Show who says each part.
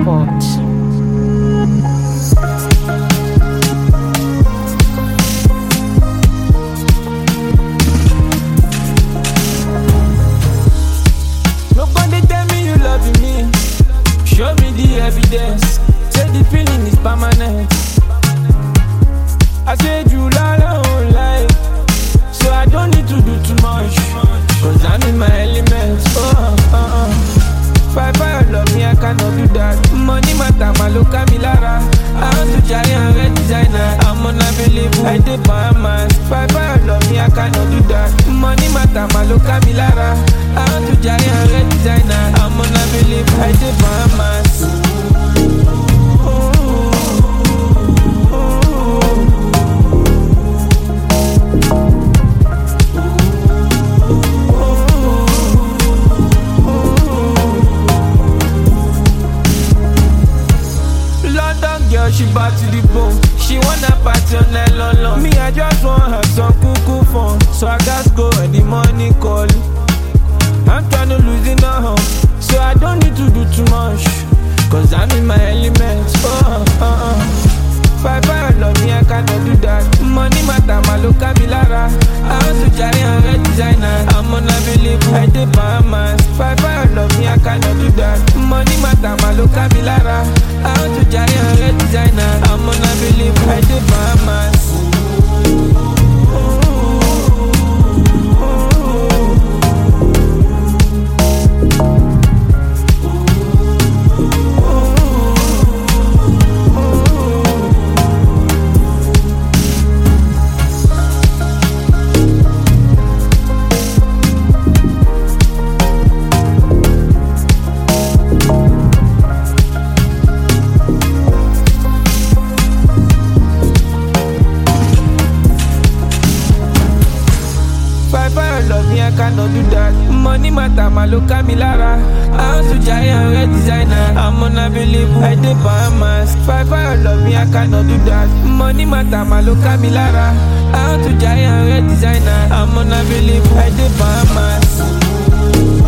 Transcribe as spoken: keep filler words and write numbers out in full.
Speaker 1: Records.
Speaker 2: Nobody tell me you love me. Show me the evidence. Say the feeling is permanent. I said you lie, don't lie. So I don't need to do too much. Cause I'm in my element. Oh, uh, uh. Five fire love me, I cannot do that. Money matter, my look at me Lara. I want to try and red designer. I'm unavailable, I did Bahamas. Five fire love me, I cannot do that. Money matter, my look at me Lara. I want to try and red designer. I'm unavailable, I did Bahamas. Girl, she bad to the bone. She wanna party on night long, long. Me, I just want have some cuckoo fun. So I gotta go when the money call. I'm tryna lose it now, so I don't need to do too much. Cause I'm in my element. Oh, uh, uh. Five fire love me, I cannot do that. Money matter, my look at me Lara. I want to try and red designer. I'm unavailable, I did Bahamas. Five fire love me, I cannot do that. Money matter, my look at me Lara. I want to try and red designer. I'm unavailable, I did Bahamas. Love me, I cannot do that. Money matter, my look at me Lara. I want to try and red designer. I'm unavailable, I did Bahamas. Five fire love me, I cannot do that. Money matter, my look at me Lara. I want to try and red designer. I'm unavailable, I did Bahamas.